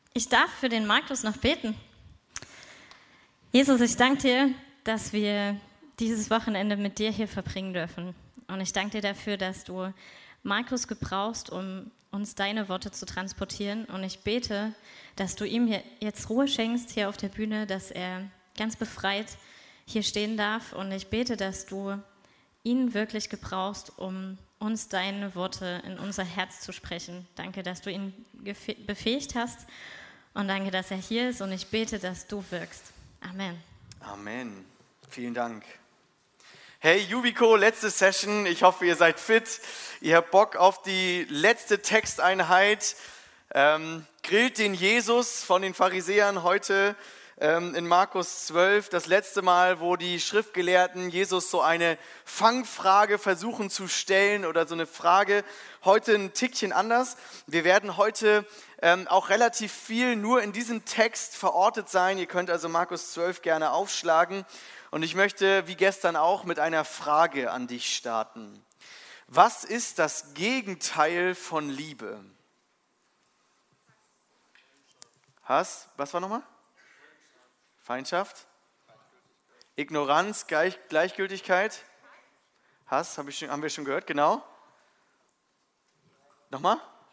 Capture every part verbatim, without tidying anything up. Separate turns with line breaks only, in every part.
Ich darf für den Markus noch beten. Jesus, ich danke dir, dass wir dieses Wochenende mit dir hier verbringen dürfen. Und ich danke dir dafür, dass du Markus gebrauchst, um uns deine Worte zu transportieren. Und ich bete, dass du ihm jetzt Ruhe schenkst hier auf der Bühne, dass er ganz befreit hier stehen darf. Und ich bete, dass du ihn wirklich gebrauchst, um uns deine Worte in unser Herz zu sprechen. Danke, dass du ihn befähigt hast. Und danke, dass er hier ist. Und ich bete, dass du wirkst. Amen.
Amen. Vielen Dank. Hey Jubico, letzte Session. Ich hoffe, ihr seid fit. Ihr habt Bock auf die letzte Texteinheit. Ähm, grillt den Jesus von den Pharisäern heute ähm, in Markus zwölf. Das letzte Mal, wo die Schriftgelehrten Jesus so eine Fangfrage versuchen zu stellen oder so eine Frage. Heute ein Tickchen anders. Wir werden heute ähm, auch relativ viel nur in diesem Text verortet sein. Ihr könnt also Markus zwölf gerne aufschlagen. Und ich möchte, wie gestern auch, mit einer Frage an dich starten. Was ist das Gegenteil von Liebe? Hass? Was war nochmal? Feindschaft? Ignoranz, Gleich, Gleichgültigkeit? Hass, hab ich schon, haben wir schon gehört, genau. Nochmal?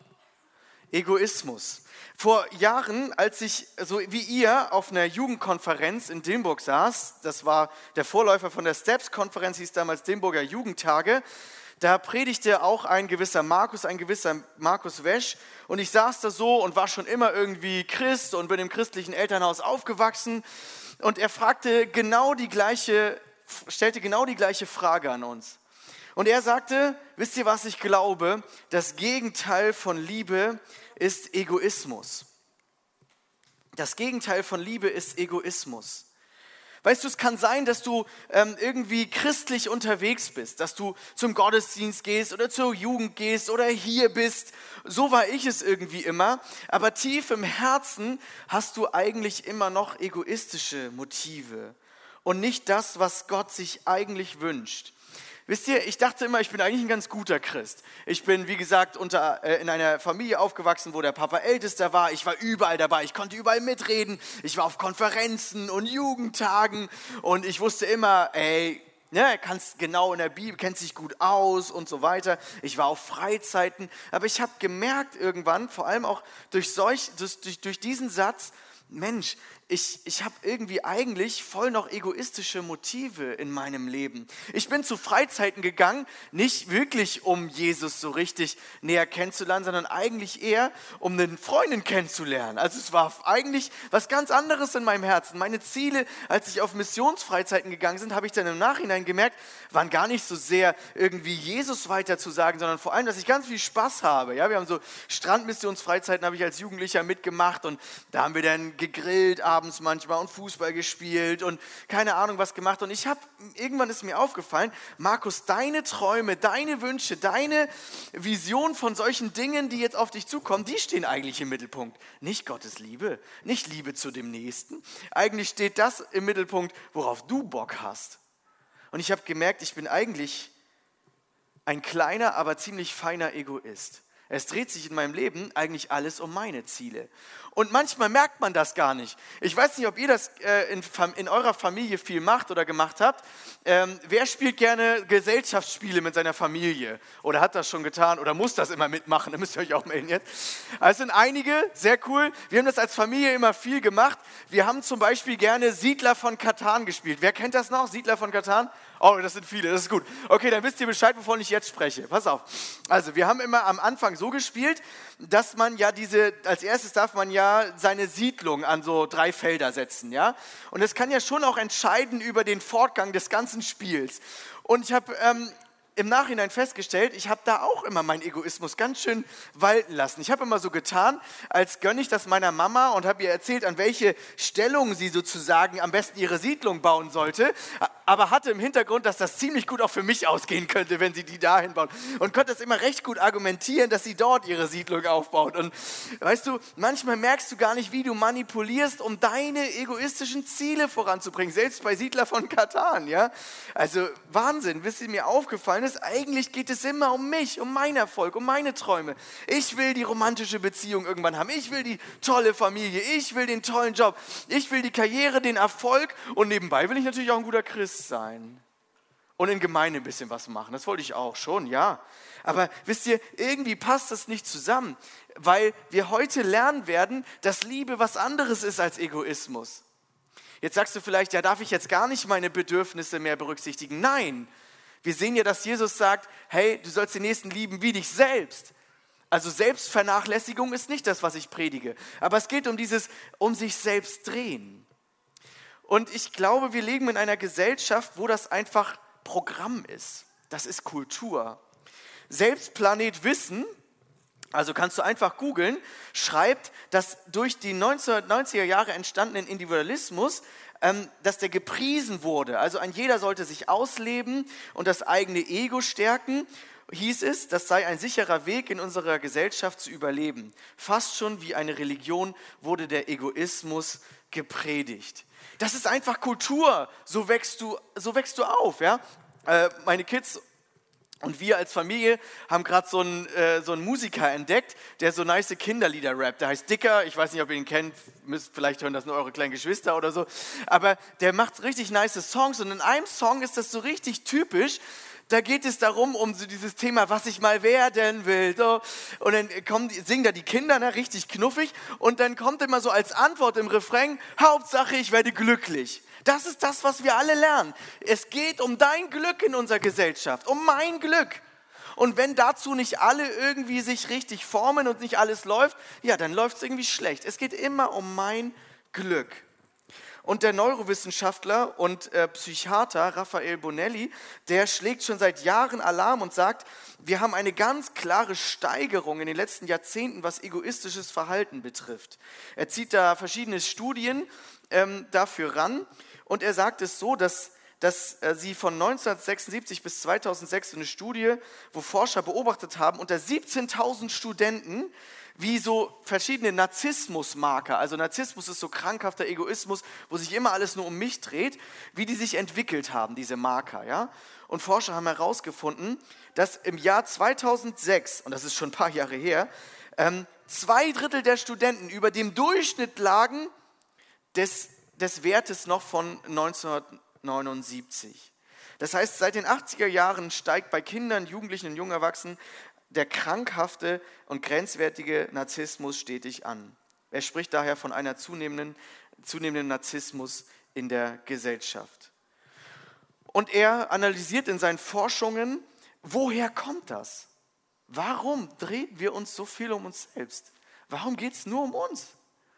Egoismus. Vor Jahren, als ich, so wie ihr, auf einer Jugendkonferenz in Dillenburg saß, das war der Vorläufer von der Steps-Konferenz, hieß damals Dillenburger Jugendtage, da predigte auch ein gewisser Markus, ein gewisser Markus Wesch, und ich saß da so und war schon immer irgendwie Christ und bin im christlichen Elternhaus aufgewachsen, und er fragte genau die gleiche, stellte genau die gleiche Frage an uns. Und er sagte, wisst ihr, was ich glaube? Das Gegenteil von Liebe ist Egoismus. Das Gegenteil von Liebe ist Egoismus. Weißt du, es kann sein, dass du ähm, irgendwie christlich unterwegs bist, dass du zum Gottesdienst gehst oder zur Jugend gehst oder hier bist. So war ich es irgendwie immer. Aber tief im Herzen hast du eigentlich immer noch egoistische Motive und nicht das, was Gott sich eigentlich wünscht. Wisst ihr, ich dachte immer, ich bin eigentlich ein ganz guter Christ. Ich bin, wie gesagt, unter, äh, in einer Familie aufgewachsen, wo der Papa Ältester war. Ich war überall dabei, ich konnte überall mitreden. Ich war auf Konferenzen und Jugendtagen und ich wusste immer, ey, ne, kannst genau in der Bibel, kennst dich gut aus und so weiter. Ich war auf Freizeiten, aber ich habe gemerkt irgendwann, vor allem auch durch, solch, durch, durch diesen Satz, Mensch, ich, ich habe irgendwie eigentlich voll noch egoistische Motive in meinem Leben. Ich bin zu Freizeiten gegangen, nicht wirklich um Jesus so richtig näher kennenzulernen, sondern eigentlich eher um eine Freundin kennenzulernen. Also es war eigentlich was ganz anderes in meinem Herzen. Meine Ziele, als ich auf Missionsfreizeiten gegangen bin, habe ich dann im Nachhinein gemerkt, waren gar nicht so sehr irgendwie Jesus weiterzusagen, sondern vor allem, dass ich ganz viel Spaß habe. Ja, wir haben so Strandmissionsfreizeiten, habe ich als Jugendlicher mitgemacht, und da haben wir dann gegrillt, abends manchmal, und Fußball gespielt und keine Ahnung was gemacht. Und ich habe, irgendwann ist mir aufgefallen, Markus, deine Träume, deine Wünsche, deine Vision von solchen Dingen, die jetzt auf dich zukommen, die stehen eigentlich im Mittelpunkt. Nicht Gottes Liebe, nicht Liebe zu dem Nächsten. Eigentlich steht das im Mittelpunkt, worauf du Bock hast. Und ich habe gemerkt, ich bin eigentlich ein kleiner, aber ziemlich feiner Egoist. Es dreht sich in meinem Leben eigentlich alles um meine Ziele. Und manchmal merkt man das gar nicht. Ich weiß nicht, ob ihr das äh, in, in eurer Familie viel macht oder gemacht habt. Ähm, wer spielt gerne Gesellschaftsspiele mit seiner Familie? Oder hat das schon getan oder muss das immer mitmachen? Da müsst ihr euch auch melden jetzt. Also es sind einige, sehr cool. Wir haben das als Familie immer viel gemacht. Wir haben zum Beispiel gerne Siedler von Catan gespielt. Wer kennt das noch? Siedler von Catan? Oh, das sind viele, das ist gut. Okay, dann wisst ihr Bescheid, wovon ich jetzt spreche. Pass auf. Also, wir haben immer am Anfang so gespielt, dass man ja diese, als erstes darf man ja seine Siedlung an so drei Felder setzen, ja. Und das kann ja schon auch entscheiden über den Fortgang des ganzen Spiels. Und ich habe ähm, im Nachhinein festgestellt, ich habe da auch immer meinen Egoismus ganz schön walten lassen. Ich habe immer so getan, als gönne ich das meiner Mama und habe ihr erzählt, an welche Stellung sie sozusagen am besten ihre Siedlung bauen sollte, aber hatte im Hintergrund, dass das ziemlich gut auch für mich ausgehen könnte, wenn sie die dahin baut. Und konnte das immer recht gut argumentieren, dass sie dort ihre Siedlung aufbaut. Und weißt du, manchmal merkst du gar nicht, wie du manipulierst, um deine egoistischen Ziele voranzubringen, selbst bei Siedler von Catan, ja. Also Wahnsinn, bis sie mir aufgefallen ist, es eigentlich geht es immer um mich, um meinen Erfolg, um meine Träume. Ich will die romantische Beziehung irgendwann haben. Ich will die tolle Familie. Ich will den tollen Job. Ich will die Karriere, den Erfolg. Und nebenbei will ich natürlich auch ein guter Christ sein. Und in Gemeinde ein bisschen was machen. Das wollte ich auch schon, ja. Aber wisst ihr, irgendwie passt das nicht zusammen, weil wir heute lernen werden, dass Liebe was anderes ist als Egoismus. Jetzt sagst du vielleicht, ja, darf ich jetzt gar nicht meine Bedürfnisse mehr berücksichtigen? Nein, wir sehen ja, dass Jesus sagt, hey, du sollst den Nächsten lieben wie dich selbst. Also Selbstvernachlässigung ist nicht das, was ich predige. Aber es geht um dieses, um sich selbst drehen. Und ich glaube, wir leben in einer Gesellschaft, wo das einfach Programm ist. Das ist Kultur. Selbst Planet Wissen, also kannst du einfach googeln, schreibt, dass durch die neunzehnhundertneunziger Jahre entstandenen Individualismus, ähm, dass der gepriesen wurde. Also ein jeder sollte sich ausleben und das eigene Ego stärken. Hieß es, das sei ein sicherer Weg in unserer Gesellschaft zu überleben. Fast schon wie eine Religion wurde der Egoismus gepredigt. Das ist einfach Kultur, so wächst du, so wächst du auf. Ja? Äh, meine Kids und wir als Familie haben gerade so einen, äh, so einen Musiker entdeckt, der so nice Kinderlieder rappt. Der heißt Dicker, ich weiß nicht, ob ihr ihn kennt, müsst, vielleicht hören das nur eure kleinen Geschwister oder so. Aber der macht richtig nice Songs und in einem Song ist das so richtig typisch. Da geht es darum, um so dieses Thema, was ich mal werden will. So. Und dann kommen die, singen da die Kinder, ne, richtig knuffig. Und dann kommt immer so als Antwort im Refrain, Hauptsache ich werde glücklich. Das ist das, was wir alle lernen. Es geht um dein Glück in unserer Gesellschaft, um mein Glück. Und wenn dazu nicht alle irgendwie sich richtig formen und nicht alles läuft, ja, dann läuft es irgendwie schlecht. Es geht immer um mein Glück. Und der Neurowissenschaftler und äh, Psychiater Raffaele Bonelli, der schlägt schon seit Jahren Alarm und sagt, wir haben eine ganz klare Steigerung in den letzten Jahrzehnten, was egoistisches Verhalten betrifft. Er zieht da verschiedene Studien ähm, dafür ran und er sagt es so, dass, dass äh, sie von neunzehnhundertsechsundsiebzig bis zweitausendsechs eine Studie, wo Forscher beobachtet haben, unter siebzehntausend Studenten, wie so verschiedene Narzissmusmarker, also Narzissmus ist so krankhafter Egoismus, wo sich immer alles nur um mich dreht, wie die sich entwickelt haben, diese Marker. Ja? Und Forscher haben herausgefunden, dass im Jahr zweitausendsechs, und das ist schon ein paar Jahre her, ähm, zwei Drittel der Studenten über dem Durchschnitt lagen des, des Wertes noch von neunzehnhundertneunundsiebzig. Das heißt, seit den achtziger Jahren steigt bei Kindern, Jugendlichen und jungen Erwachsenen der krankhafte und grenzwertige Narzissmus stetig an. Er spricht daher von einer zunehmenden, zunehmenden Narzissmus in der Gesellschaft. Und er analysiert in seinen Forschungen, woher kommt das? Warum drehen wir uns so viel um uns selbst? Warum geht es nur um uns?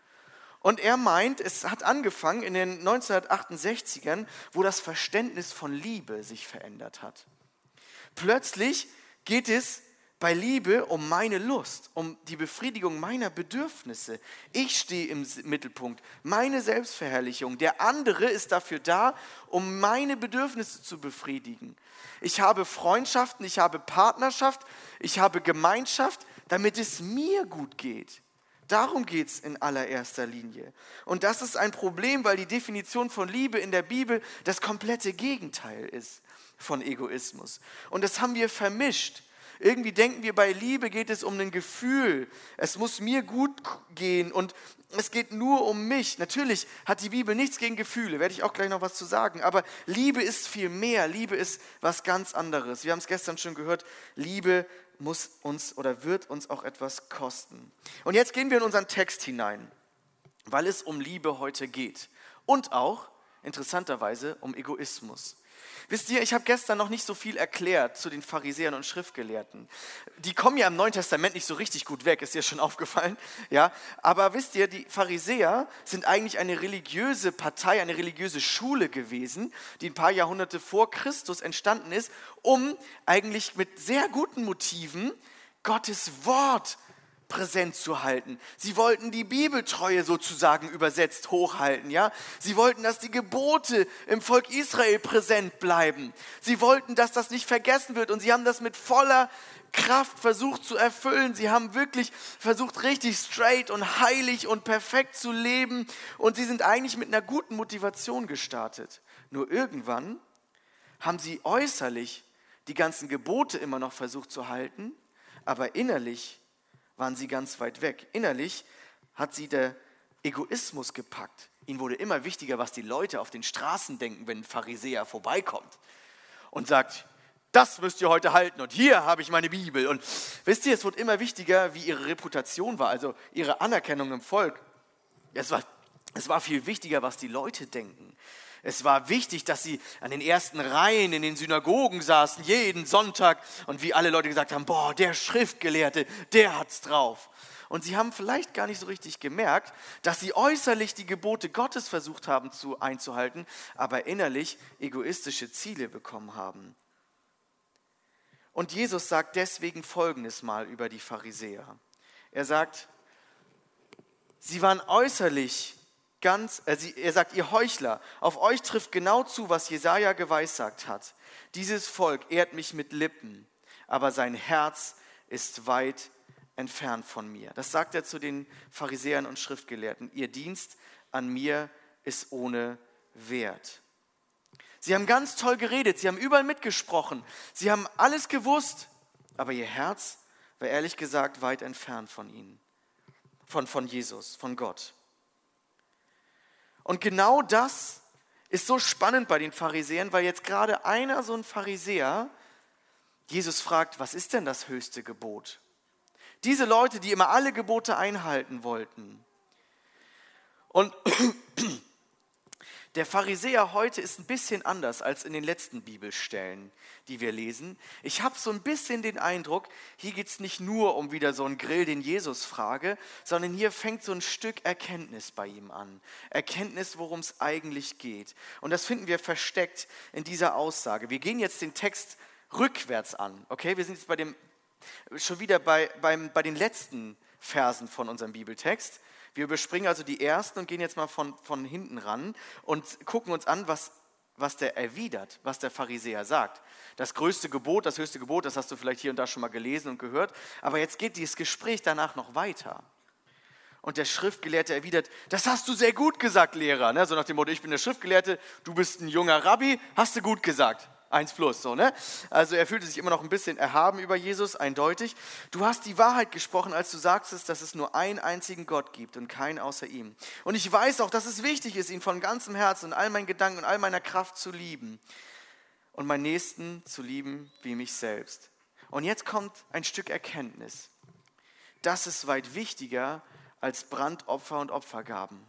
Und er meint, es hat angefangen in den neunzehnhundertachtundsechzigern, wo das Verständnis von Liebe sich verändert hat. Plötzlich geht es bei Liebe um meine Lust, um die Befriedigung meiner Bedürfnisse. Ich stehe im Mittelpunkt, meine Selbstverherrlichung. Der andere ist dafür da, um meine Bedürfnisse zu befriedigen. Ich habe Freundschaften, ich habe Partnerschaft, ich habe Gemeinschaft, damit es mir gut geht. Darum geht es in allererster Linie. Und das ist ein Problem, weil die Definition von Liebe in der Bibel das komplette Gegenteil ist von Egoismus. Und das haben wir vermischt. Irgendwie denken wir, bei Liebe geht es um ein Gefühl. Es muss mir gut gehen und es geht nur um mich. Natürlich hat die Bibel nichts gegen Gefühle, werde ich auch gleich noch was zu sagen. Aber Liebe ist viel mehr. Liebe ist was ganz anderes. Wir haben es gestern schon gehört, Liebe muss uns oder wird uns auch etwas kosten. Und jetzt gehen wir in unseren Text hinein, weil es um Liebe heute geht. Und auch, interessanterweise, um Egoismus. Wisst ihr, ich habe gestern noch nicht so viel erklärt zu den Pharisäern und Schriftgelehrten. Die kommen ja im Neuen Testament nicht so richtig gut weg, ist dir schon aufgefallen. Ja? Aber wisst ihr, die Pharisäer sind eigentlich eine religiöse Partei, eine religiöse Schule gewesen, die ein paar Jahrhunderte vor Christus entstanden ist, um eigentlich mit sehr guten Motiven Gottes Wort präsent zu halten. Sie wollten die Bibeltreue sozusagen übersetzt hochhalten. Ja? Sie wollten, dass die Gebote im Volk Israel präsent bleiben. Sie wollten, dass das nicht vergessen wird und sie haben das mit voller Kraft versucht zu erfüllen. Sie haben wirklich versucht, richtig straight und heilig und perfekt zu leben und sie sind eigentlich mit einer guten Motivation gestartet. Nur irgendwann haben sie äußerlich die ganzen Gebote immer noch versucht zu halten, aber innerlich waren sie ganz weit weg. Innerlich hat sie der Egoismus gepackt. Ihnen wurde immer wichtiger, was die Leute auf den Straßen denken, wenn ein Pharisäer vorbeikommt und sagt, das müsst ihr heute halten und hier habe ich meine Bibel. Und wisst ihr, es wurde immer wichtiger, wie ihre Reputation war, also ihre Anerkennung im Volk. Es war, es war viel wichtiger, was die Leute denken. Es war wichtig, dass sie an den ersten Reihen in den Synagogen saßen, jeden Sonntag. Und wie alle Leute gesagt haben, boah, der Schriftgelehrte, der hat's drauf. Und sie haben vielleicht gar nicht so richtig gemerkt, dass sie äußerlich die Gebote Gottes versucht haben zu, einzuhalten, aber innerlich egoistische Ziele bekommen haben. Und Jesus sagt deswegen Folgendes mal über die Pharisäer. Er sagt, sie waren äußerlich ganz, äh, sie, er sagt, ihr Heuchler, auf euch trifft genau zu, was Jesaja geweissagt hat. Dieses Volk ehrt mich mit Lippen, aber sein Herz ist weit entfernt von mir. Das sagt er zu den Pharisäern und Schriftgelehrten. Ihr Dienst an mir ist ohne Wert. Sie haben ganz toll geredet, sie haben überall mitgesprochen, sie haben alles gewusst, aber ihr Herz war ehrlich gesagt weit entfernt von ihnen, von, von Jesus, von Gott. Und genau das ist so spannend bei den Pharisäern, weil jetzt gerade einer, so ein Pharisäer, Jesus fragt, was ist denn das höchste Gebot? Diese Leute, die immer alle Gebote einhalten wollten. Und der Pharisäer heute ist ein bisschen anders als in den letzten Bibelstellen, die wir lesen. Ich habe so ein bisschen den Eindruck, hier geht es nicht nur um wieder so einen Grill, den Jesus frage, sondern hier fängt so ein Stück Erkenntnis bei ihm an. Erkenntnis, worum es eigentlich geht. Und das finden wir versteckt in dieser Aussage. Wir gehen jetzt den Text rückwärts an. Okay, wir sind jetzt bei dem, schon wieder bei, beim, bei den letzten Versen von unserem Bibeltext. Wir überspringen also die ersten und gehen jetzt mal von, von hinten ran und gucken uns an, was, was der erwidert, was der Pharisäer sagt. Das größte Gebot, das höchste Gebot, das hast du vielleicht hier und da schon mal gelesen und gehört. Aber jetzt geht dieses Gespräch danach noch weiter. Und der Schriftgelehrte erwidert, das hast du sehr gut gesagt, Lehrer. Ne? So nach dem Motto, ich bin der Schriftgelehrte, du bist ein junger Rabbi, hast du gut gesagt. Eins plus, so, ne? Also er fühlte sich immer noch ein bisschen erhaben über Jesus, eindeutig. Du hast die Wahrheit gesprochen, als du sagtest, dass es nur einen einzigen Gott gibt und keinen außer ihm. Und ich weiß auch, dass es wichtig ist, ihn von ganzem Herzen und all meinen Gedanken und all meiner Kraft zu lieben und meinen Nächsten zu lieben wie mich selbst. Und jetzt kommt ein Stück Erkenntnis. Das ist weit wichtiger als Brandopfer und Opfergaben.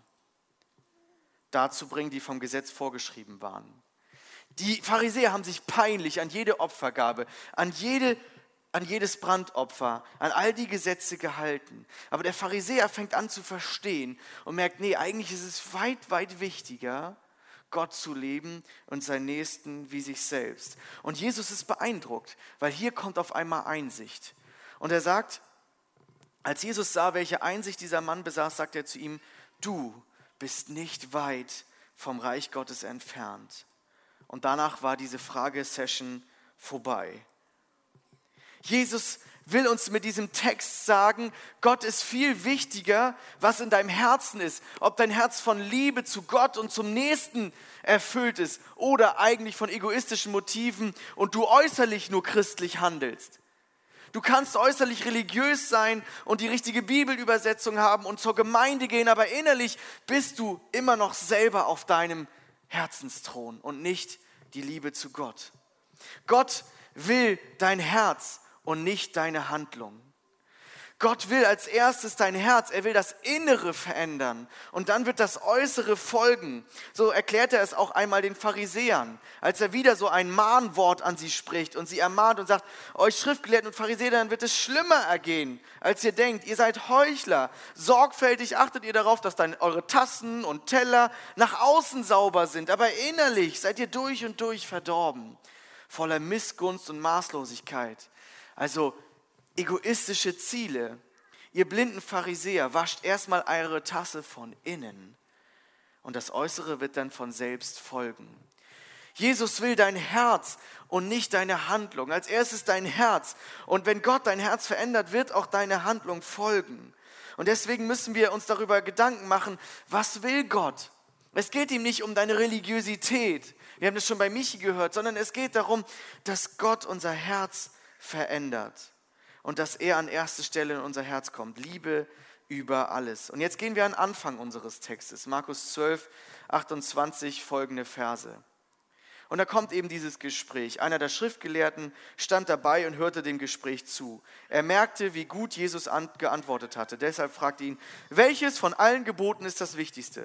Dazu bringen, die vom Gesetz vorgeschrieben waren. Die Pharisäer haben sich peinlich an jede Opfergabe, an, jede, an jedes Brandopfer, an all die Gesetze gehalten. Aber der Pharisäer fängt an zu verstehen und merkt, nee, eigentlich ist es weit, weit wichtiger, Gott zu leben und seinen Nächsten wie sich selbst. Und Jesus ist beeindruckt, weil hier kommt auf einmal Einsicht. Und er sagt, als Jesus sah, welche Einsicht dieser Mann besaß, sagt er zu ihm, du bist nicht weit vom Reich Gottes entfernt. Und danach war diese Fragesession vorbei. Jesus will uns mit diesem Text sagen, Gott ist viel wichtiger, was in deinem Herzen ist. Ob dein Herz von Liebe zu Gott und zum Nächsten erfüllt ist oder eigentlich von egoistischen Motiven und du äußerlich nur christlich handelst. Du kannst äußerlich religiös sein und die richtige Bibelübersetzung haben und zur Gemeinde gehen, aber innerlich bist du immer noch selber auf deinem Herzensthron und nicht die Liebe zu Gott. Gott will dein Herz und nicht deine Handlung. Gott will als erstes dein Herz, er will das Innere verändern und dann wird das Äußere folgen. So erklärt er es auch einmal den Pharisäern, als er wieder so ein Mahnwort an sie spricht und sie ermahnt und sagt, euch Schriftgelehrten und Pharisäer, dann wird es schlimmer ergehen, als ihr denkt. Ihr seid Heuchler. Sorgfältig achtet ihr darauf, dass dann eure Tassen und Teller nach außen sauber sind, aber innerlich seid ihr durch und durch verdorben, voller Missgunst und Maßlosigkeit. Also egoistische Ziele. Ihr blinden Pharisäer, wascht erstmal eure Tasse von innen und das Äußere wird dann von selbst folgen. Jesus will dein Herz und nicht deine Handlung. Als erstes dein Herz. Und wenn Gott dein Herz verändert, wird auch deine Handlung folgen. Und deswegen müssen wir uns darüber Gedanken machen, was will Gott? Es geht ihm nicht um deine Religiosität. Wir haben das schon bei Michi gehört, sondern es geht darum, dass Gott unser Herz verändert und dass er an erste Stelle in unser Herz kommt. Liebe über alles. Und jetzt gehen wir an den Anfang unseres Textes, Markus zwölf, achtundzwanzig, folgende Verse. Und da kommt eben dieses Gespräch. Einer der Schriftgelehrten stand dabei und hörte dem Gespräch zu. Er merkte, wie gut Jesus an, geantwortet hatte. Deshalb fragte ihn, welches von allen Geboten ist das Wichtigste?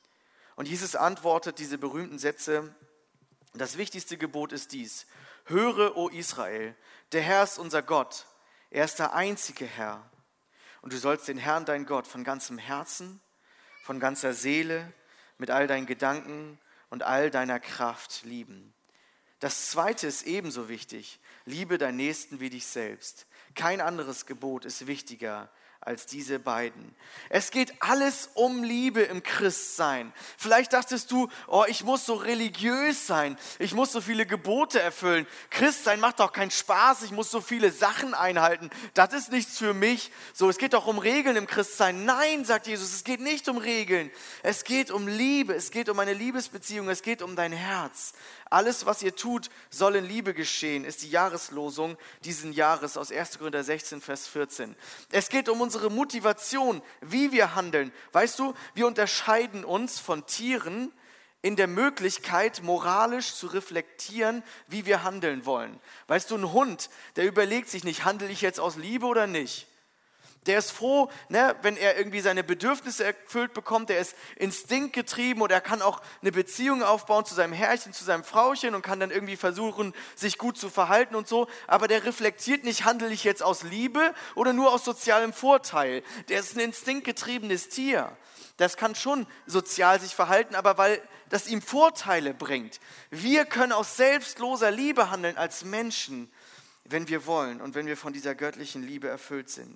Und Jesus antwortet diese berühmten Sätze, das wichtigste Gebot ist dies, höre, o Israel, der Herr ist unser Gott, er ist der einzige Herr. Und du sollst den Herrn, dein Gott, von ganzem Herzen, von ganzer Seele, mit all deinen Gedanken und all deiner Kraft lieben. Das zweite ist ebenso wichtig, liebe deinen Nächsten wie dich selbst. Kein anderes Gebot ist wichtiger als diese beiden. Es geht alles um Liebe im Christsein. Vielleicht dachtest du, oh, ich muss so religiös sein, ich muss so viele Gebote erfüllen. Christsein macht doch keinen Spaß, ich muss so viele Sachen einhalten. Das ist nichts für mich. So, es geht doch um Regeln im Christsein. Nein, sagt Jesus, es geht nicht um Regeln. Es geht um Liebe, es geht um eine Liebesbeziehung, es geht um dein Herz. Alles, was ihr tut, soll in Liebe geschehen, ist die Jahreslosung diesen Jahres aus erster Korinther sechzehn, Vers vierzehn. Es geht um unsere Motivation, wie wir handeln. Weißt du, wir unterscheiden uns von Tieren in der Möglichkeit, moralisch zu reflektieren, wie wir handeln wollen. Weißt du, ein Hund, der überlegt sich nicht, handle ich jetzt aus Liebe oder nicht? Der ist froh, ne, wenn er irgendwie seine Bedürfnisse erfüllt bekommt. Der ist instinktgetrieben und er kann auch eine Beziehung aufbauen zu seinem Herrchen, zu seinem Frauchen und kann dann irgendwie versuchen, sich gut zu verhalten und so. Aber der reflektiert nicht, handle ich jetzt aus Liebe oder nur aus sozialem Vorteil. Der ist ein instinktgetriebenes Tier. Das kann schon sozial sich verhalten, aber weil das ihm Vorteile bringt. Wir können aus selbstloser Liebe handeln als Menschen, wenn wir wollen und wenn wir von dieser göttlichen Liebe erfüllt sind.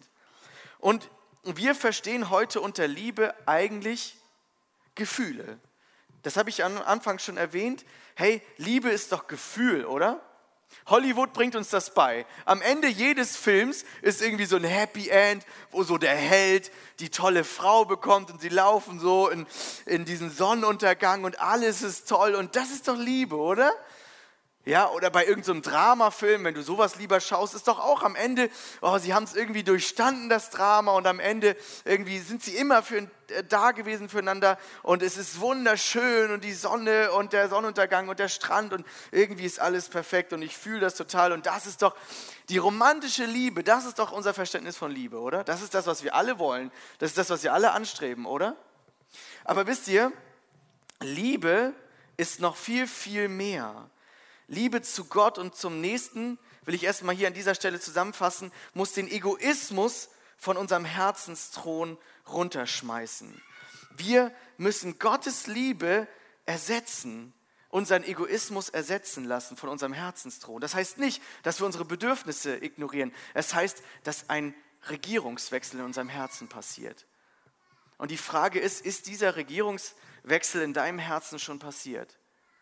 Und wir verstehen heute unter Liebe eigentlich Gefühle. Das habe ich am Anfang schon erwähnt. Hey, Liebe ist doch Gefühl, oder? Hollywood bringt uns das bei. Am Ende jedes Films ist irgendwie so ein Happy End, wo so der Held die tolle Frau bekommt und sie laufen so in, in diesen Sonnenuntergang und alles ist toll und das ist doch Liebe, oder? Ja, oder bei irgendeinem so Dramafilm, wenn du sowas lieber schaust, ist doch auch am Ende, oh, sie haben es irgendwie durchstanden, das Drama, und am Ende irgendwie sind sie immer für, äh, da gewesen füreinander und es ist wunderschön und die Sonne und der Sonnenuntergang und der Strand und irgendwie ist alles perfekt und ich fühle das total und das ist doch die romantische Liebe, das ist doch unser Verständnis von Liebe, oder? Das ist das, was wir alle wollen, das ist das, was wir alle anstreben, oder? Aber wisst ihr, Liebe ist noch viel, viel mehr. Liebe zu Gott und zum Nächsten, will ich erstmal hier an dieser Stelle zusammenfassen, muss den Egoismus von unserem Herzensthron runterschmeißen. Wir müssen Gottes Liebe ersetzen, unseren Egoismus ersetzen lassen von unserem Herzensthron. Das heißt nicht, dass wir unsere Bedürfnisse ignorieren. Es heißt, dass ein Regierungswechsel in unserem Herzen passiert. Und die Frage ist, ist dieser Regierungswechsel in deinem Herzen schon passiert?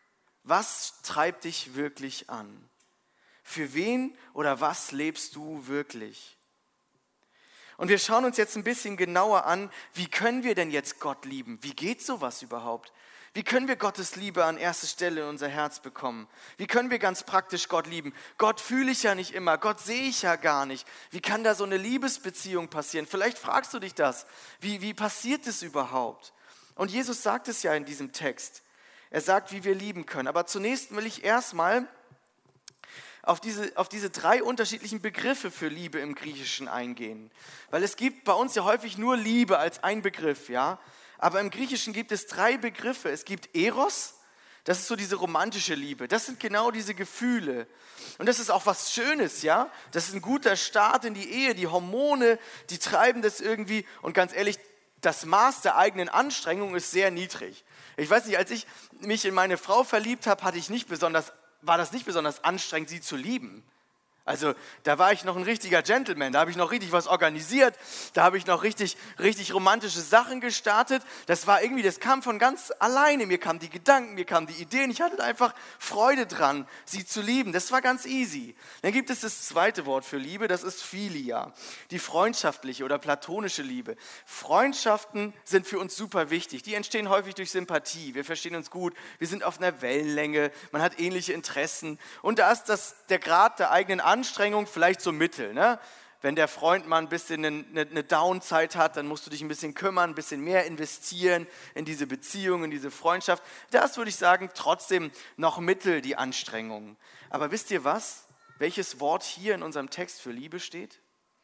Was treibt dich wirklich an? Für wen oder was lebst du wirklich? Und wir schauen uns jetzt ein bisschen genauer an, wie können wir denn jetzt Gott lieben? Wie geht sowas überhaupt? Wie können wir Gottes Liebe an erste Stelle in unser Herz bekommen? Wie können wir ganz praktisch Gott lieben? Gott fühle ich ja nicht immer, Gott sehe ich ja gar nicht. Wie kann da so eine Liebesbeziehung passieren? Vielleicht fragst du dich das. Wie, wie passiert es überhaupt? Und Jesus sagt es ja in diesem Text. Er sagt, wie wir lieben können. Aber zunächst will ich erstmal auf diese, auf diese drei unterschiedlichen Begriffe für Liebe im Griechischen eingehen. Weil es gibt bei uns ja häufig nur Liebe als ein Begriff, ja. Aber im Griechischen gibt es drei Begriffe. Es gibt Eros, das ist so diese romantische Liebe. Das sind genau diese Gefühle. Und das ist auch was Schönes, ja. Das ist ein guter Start in die Ehe. Die Hormone, die treiben das irgendwie. Und ganz ehrlich, das Maß der eigenen Anstrengung ist sehr niedrig. Ich weiß nicht, als ich mich in meine Frau verliebt habe, hatte ich nicht besonders, war das nicht besonders anstrengend, sie zu lieben. Also da war ich noch ein richtiger Gentleman, da habe ich noch richtig was organisiert, da habe ich noch richtig, richtig romantische Sachen gestartet. Das war irgendwie, das kam von ganz alleine, mir kamen die Gedanken, mir kamen die Ideen. Ich hatte einfach Freude dran, sie zu lieben. Das war ganz easy. Dann gibt es das zweite Wort für Liebe, das ist Philia, die freundschaftliche oder platonische Liebe. Freundschaften sind für uns super wichtig, die entstehen häufig durch Sympathie. Wir verstehen uns gut, wir sind auf einer Wellenlänge, man hat ähnliche Interessen und da ist das, der Grad der eigenen Anstrengung vielleicht so mittel. Ne? Wenn der Freund mal ein bisschen eine, eine Down-Zeit hat, dann musst du dich ein bisschen kümmern, ein bisschen mehr investieren in diese Beziehung, in diese Freundschaft. Das würde ich sagen, trotzdem noch mittel die Anstrengung. Aber wisst ihr was? Welches Wort hier in unserem Text für Liebe steht?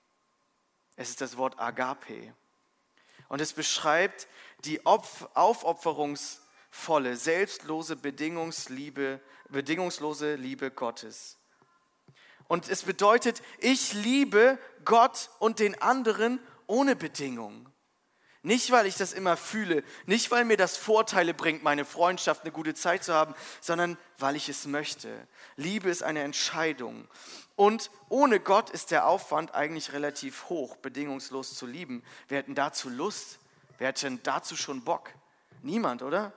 Es ist das Wort Agape. Und es beschreibt die Opf- aufopferungsvolle, selbstlose, bedingungsliebe, bedingungslose Liebe Gottes. Und es bedeutet, ich liebe Gott und den anderen ohne Bedingung. Nicht, weil ich das immer fühle, nicht, weil mir das Vorteile bringt, meine Freundschaft, eine gute Zeit zu haben, sondern weil ich es möchte. Liebe ist eine Entscheidung. Und ohne Gott ist der Aufwand eigentlich relativ hoch, bedingungslos zu lieben. Wer hat denn dazu Lust? Wer hat denn dazu schon Bock? Niemand, oder?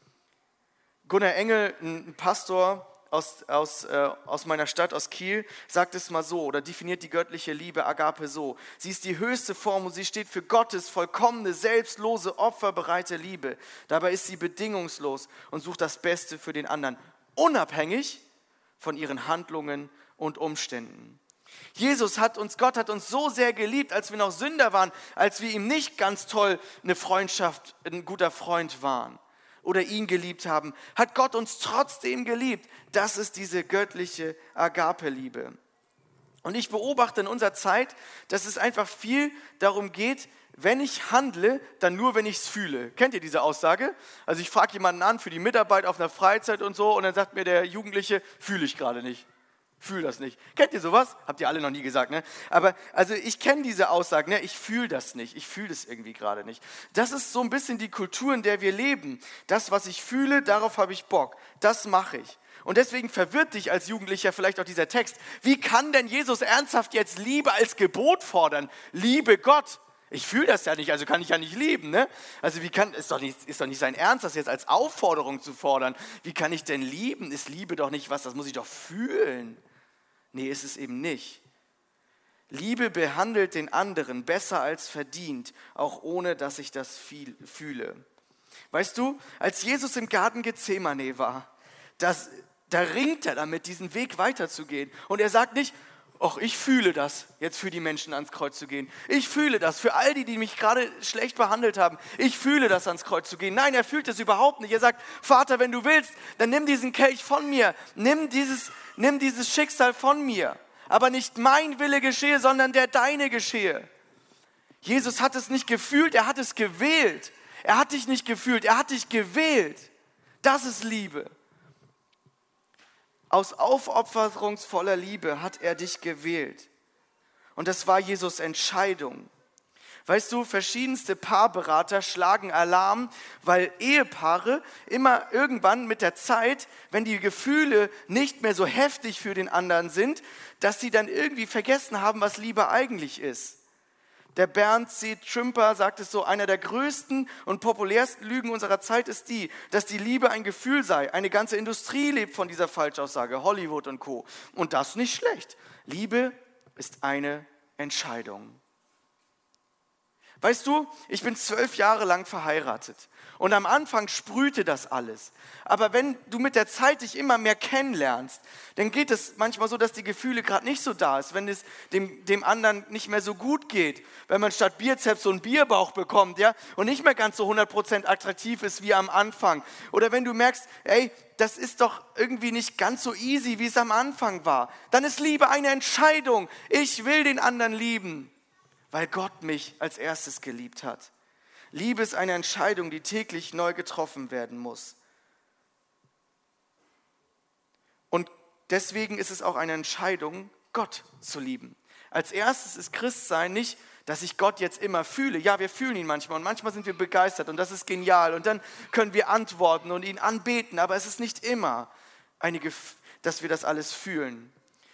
Gunnar Engel, ein Pastor, Aus, aus, äh, aus meiner Stadt, aus Kiel, sagt es mal so oder definiert die göttliche Liebe Agape so. Sie ist die höchste Form und sie steht für Gottes vollkommene, selbstlose, opferbereite Liebe. Dabei ist sie bedingungslos und sucht das Beste für den anderen, unabhängig von ihren Handlungen und Umständen. Jesus hat uns, Gott hat uns so sehr geliebt, als wir noch Sünder waren, als wir ihm nicht ganz toll eine Freundschaft, ein guter Freund waren oder ihn geliebt haben, hat Gott uns trotzdem geliebt. Das ist diese göttliche Agape-Liebe. Und ich beobachte in unserer Zeit, dass es einfach viel darum geht, wenn ich handle, dann nur, wenn ich es fühle. Kennt ihr diese Aussage? Also ich frage jemanden an für die Mitarbeit auf einer Freizeit und so und dann sagt mir der Jugendliche, fühle ich gerade nicht. Fühle das nicht. Kennt ihr sowas? Habt ihr alle noch nie gesagt, ne? Aber also ich kenne diese Aussagen, ne? Ich fühle das nicht, ich fühle das irgendwie gerade nicht. Das ist so ein bisschen die Kultur, in der wir leben. Das, was ich fühle, darauf habe ich Bock. Das mache ich. Und deswegen verwirrt dich als Jugendlicher vielleicht auch dieser Text. Wie kann denn Jesus ernsthaft jetzt Liebe als Gebot fordern? Liebe Gott. Ich fühle das ja nicht, also kann ich ja nicht lieben, ne? Also wie kann, ist doch nicht, ist doch nicht sein Ernst, das jetzt als Aufforderung zu fordern. Wie kann ich denn lieben? Ist Liebe doch nicht was, das muss ich doch fühlen. Nee, ist es eben nicht. Liebe behandelt den anderen besser als verdient, auch ohne, dass ich das viel fühle. Weißt du, als Jesus im Garten Gethsemane war, das, da ringt er damit, diesen Weg weiterzugehen. Und er sagt nicht, ach, ich fühle das, jetzt für die Menschen ans Kreuz zu gehen. Ich fühle das, für all die, die mich gerade schlecht behandelt haben. Ich fühle das, ans Kreuz zu gehen. Nein, er fühlt es überhaupt nicht. Er sagt, Vater, wenn du willst, dann nimm diesen Kelch von mir. Nimm dieses, nimm dieses Schicksal von mir. Aber nicht mein Wille geschehe, sondern der deine geschehe. Jesus hat es nicht gefühlt, er hat es gewählt. Er hat dich nicht gefühlt, er hat dich gewählt. Das ist Liebe. Aus aufopferungsvoller Liebe hat er dich gewählt. Und das war Jesus' Entscheidung. Weißt du, verschiedenste Paarberater schlagen Alarm, weil Ehepaare immer irgendwann mit der Zeit, wenn die Gefühle nicht mehr so heftig für den anderen sind, dass sie dann irgendwie vergessen haben, was Liebe eigentlich ist. Der Bernd C. Trümper sagt es so, einer der größten und populärsten Lügen unserer Zeit ist die, dass die Liebe ein Gefühl sei. Eine ganze Industrie lebt von dieser Falschaussage, Hollywood und Co. Und das nicht schlecht. Liebe ist eine Entscheidung. Weißt du, ich bin zwölf Jahre lang verheiratet und am Anfang sprühte das alles. Aber wenn du mit der Zeit dich immer mehr kennenlernst, dann geht es manchmal so, dass die Gefühle gerade nicht so da ist, wenn es dem, dem anderen nicht mehr so gut geht, wenn man statt Bizeps so einen Bierbauch bekommt, ja, und nicht mehr ganz so hundert Prozent attraktiv ist wie am Anfang. Oder wenn du merkst, ey, das ist doch irgendwie nicht ganz so easy, wie es am Anfang war. Dann ist Liebe eine Entscheidung. Ich will den anderen lieben, weil Gott mich als erstes geliebt hat. Liebe ist eine Entscheidung, die täglich neu getroffen werden muss. Und deswegen ist es auch eine Entscheidung, Gott zu lieben. Als erstes ist Christsein nicht, dass ich Gott jetzt immer fühle. Ja, wir fühlen ihn manchmal und manchmal sind wir begeistert und das ist genial. Und dann können wir antworten und ihn anbeten, aber es ist nicht immer, eine Gef- dass wir das alles fühlen.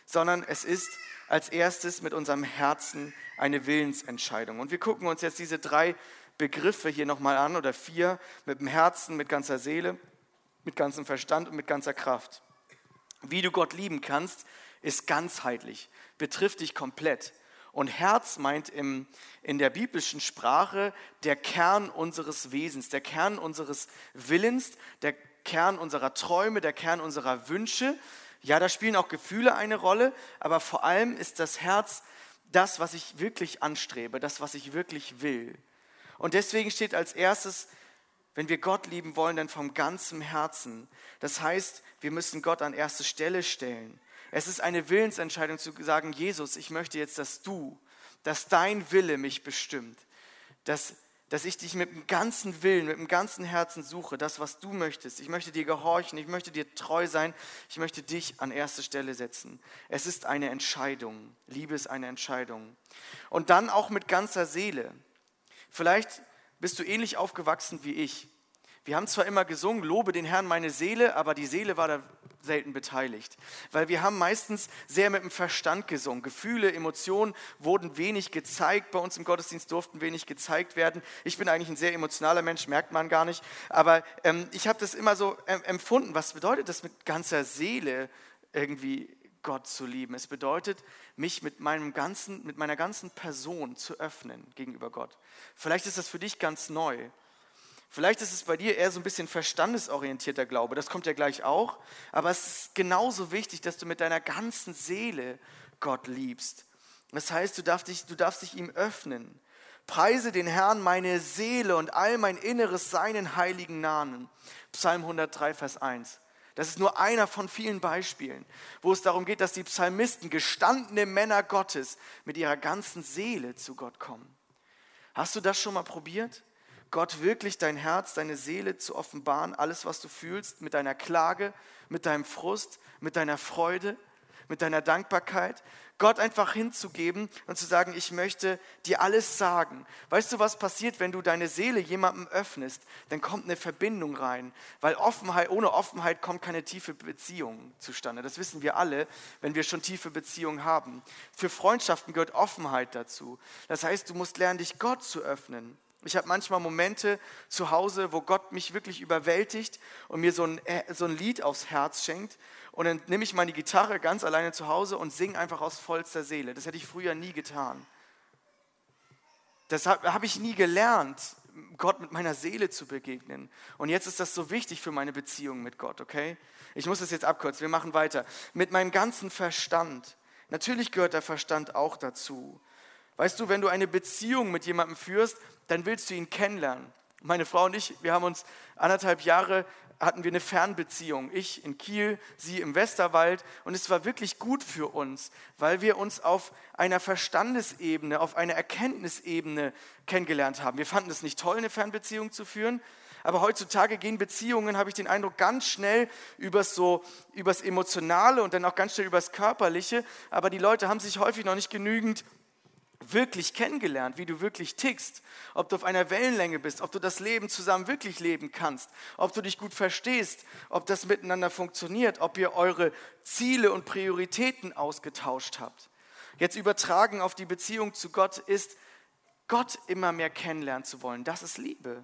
sondern es ist als erstes mit unserem Herzen eine Willensentscheidung. Und wir gucken uns jetzt diese drei Begriffe hier nochmal an, oder vier, mit dem Herzen, mit ganzer Seele, mit ganzem Verstand und mit ganzer Kraft. Wie du Gott lieben kannst, ist ganzheitlich, betrifft dich komplett. Und Herz meint im, in der biblischen Sprache der Kern unseres Wesens, der Kern unseres Willens, der Kern unserer Träume, der Kern unserer Wünsche. Ja, da spielen auch Gefühle eine Rolle, aber vor allem ist das Herz das, was ich wirklich anstrebe, das, was ich wirklich will. Und deswegen steht als erstes, wenn wir Gott lieben wollen, dann vom ganzen Herzen. Das heißt, wir müssen Gott an erste Stelle stellen. Es ist eine Willensentscheidung zu sagen, Jesus, ich möchte jetzt, dass du, dass dein Wille mich bestimmt, dass, dass ich dich mit dem ganzen Willen, mit dem ganzen Herzen suche, das, was du möchtest. Ich möchte dir gehorchen, ich möchte dir treu sein, ich möchte dich an erste Stelle setzen. Es ist eine Entscheidung. Liebe ist eine Entscheidung. Und dann auch mit ganzer Seele. Vielleicht bist du ähnlich aufgewachsen wie ich. Wir haben zwar immer gesungen, lobe den Herrn meine Seele, aber die Seele war da selten beteiligt. Weil wir haben meistens sehr mit dem Verstand gesungen. Gefühle, Emotionen wurden wenig gezeigt. Bei uns im Gottesdienst durften wenig gezeigt werden. Ich bin eigentlich ein sehr emotionaler Mensch, merkt man gar nicht. Aber ähm, ich habe das immer so äh, empfunden. Was bedeutet das mit ganzer Seele irgendwie Gott zu lieben? Es bedeutet, mich mit, meinem ganzen, mit meiner ganzen Person zu öffnen gegenüber Gott. Vielleicht ist das für dich ganz neu. Vielleicht ist es bei dir eher so ein bisschen verstandesorientierter Glaube, das kommt ja gleich auch, aber es ist genauso wichtig, dass du mit deiner ganzen Seele Gott liebst. Das heißt, du darfst dich, du darfst dich ihm öffnen. Preise den Herrn meine Seele und all mein Inneres seinen heiligen Namen. Psalm hundertdrei, Vers eins. Das ist nur einer von vielen Beispielen, wo es darum geht, dass die Psalmisten, gestandene Männer Gottes, mit ihrer ganzen Seele zu Gott kommen. Hast du das schon mal probiert? Gott wirklich dein Herz, deine Seele zu offenbaren, alles, was du fühlst, mit deiner Klage, mit deinem Frust, mit deiner Freude, mit deiner Dankbarkeit, Gott einfach hinzugeben und zu sagen, ich möchte dir alles sagen. Weißt du, was passiert, wenn du deine Seele jemandem öffnest? Dann kommt eine Verbindung rein, weil Offenheit, ohne Offenheit kommt keine tiefe Beziehung zustande. Das wissen wir alle, wenn wir schon tiefe Beziehungen haben. Für Freundschaften gehört Offenheit dazu. Das heißt, du musst lernen, dich Gott zu öffnen. Ich habe manchmal Momente zu Hause, wo Gott mich wirklich überwältigt und mir so ein, so ein Lied aufs Herz schenkt. Und dann nehme ich meine Gitarre ganz alleine zu Hause und singe einfach aus vollster Seele. Das hätte ich früher nie getan. Das habe hab ich nie gelernt, Gott mit meiner Seele zu begegnen. Und jetzt ist das so wichtig für meine Beziehung mit Gott, okay? Ich muss das jetzt abkürzen, wir machen weiter. Mit meinem ganzen Verstand. Natürlich gehört der Verstand auch dazu. Weißt du, wenn du eine Beziehung mit jemandem führst, dann willst du ihn kennenlernen. Meine Frau und ich, wir haben uns anderthalb Jahre, hatten wir eine Fernbeziehung. Ich in Kiel, sie im Westerwald. Und es war wirklich gut für uns, weil wir uns auf einer Verstandesebene, auf einer Erkenntnisebene kennengelernt haben. Wir fanden es nicht toll, eine Fernbeziehung zu führen. Aber heutzutage gehen Beziehungen, habe ich den Eindruck, ganz schnell übers, so, übers Emotionale und dann auch ganz schnell übers Körperliche. Aber die Leute haben sich häufig noch nicht genügend wirklich kennengelernt, wie du wirklich tickst, ob du auf einer Wellenlänge bist, ob du das Leben zusammen wirklich leben kannst, ob du dich gut verstehst, ob das miteinander funktioniert, ob ihr eure Ziele und Prioritäten ausgetauscht habt. Jetzt übertragen auf die Beziehung zu Gott ist, Gott immer mehr kennenlernen zu wollen. Das ist Liebe.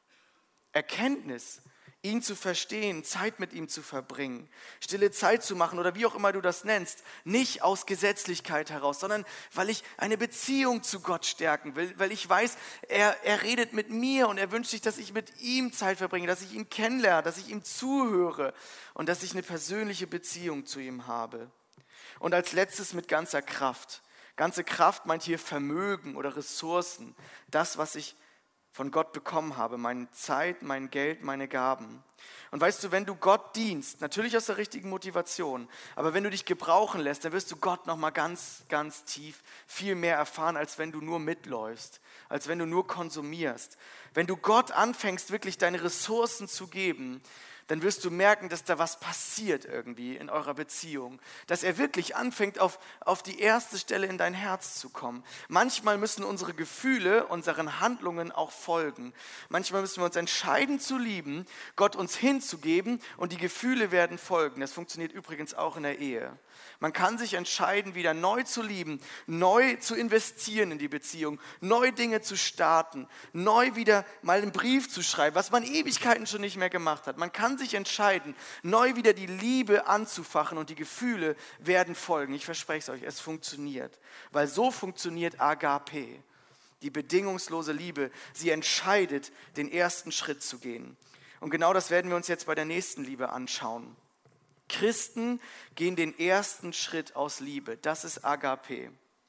Erkenntnis, ihn zu verstehen, Zeit mit ihm zu verbringen, stille Zeit zu machen oder wie auch immer du das nennst, nicht aus Gesetzlichkeit heraus, sondern weil ich eine Beziehung zu Gott stärken will, weil ich weiß, er, er redet mit mir und er wünscht sich, dass ich mit ihm Zeit verbringe, dass ich ihn kennenlerne, dass ich ihm zuhöre und dass ich eine persönliche Beziehung zu ihm habe. Und als letztes mit ganzer Kraft. Ganze Kraft meint hier Vermögen oder Ressourcen, das, was ich von Gott bekommen habe, meine Zeit, mein Geld, meine Gaben. Und weißt du, wenn du Gott dienst, natürlich aus der richtigen Motivation, aber wenn du dich gebrauchen lässt, dann wirst du Gott nochmal ganz, ganz tief viel mehr erfahren, als wenn du nur mitläufst, als wenn du nur konsumierst. Wenn du Gott anfängst, wirklich deine Ressourcen zu geben, dann wirst du merken, dass da was passiert irgendwie in eurer Beziehung. Dass er wirklich anfängt, auf, auf die erste Stelle in dein Herz zu kommen. Manchmal müssen unsere Gefühle unseren Handlungen auch folgen. Manchmal müssen wir uns entscheiden zu lieben, Gott uns uns hinzugeben und die Gefühle werden folgen. Das funktioniert übrigens auch in der Ehe. Man kann sich entscheiden, wieder neu zu lieben, neu zu investieren in die Beziehung, neu Dinge zu starten, neu wieder mal einen Brief zu schreiben, was man Ewigkeiten schon nicht mehr gemacht hat. Man kann sich entscheiden, neu wieder die Liebe anzufachen und die Gefühle werden folgen. Ich verspreche es euch, es funktioniert, weil so funktioniert Agape, die bedingungslose Liebe. Sie entscheidet, den ersten Schritt zu gehen. Und genau das werden wir uns jetzt bei der nächsten Liebe anschauen. Christen gehen den ersten Schritt aus Liebe. Das ist Agape.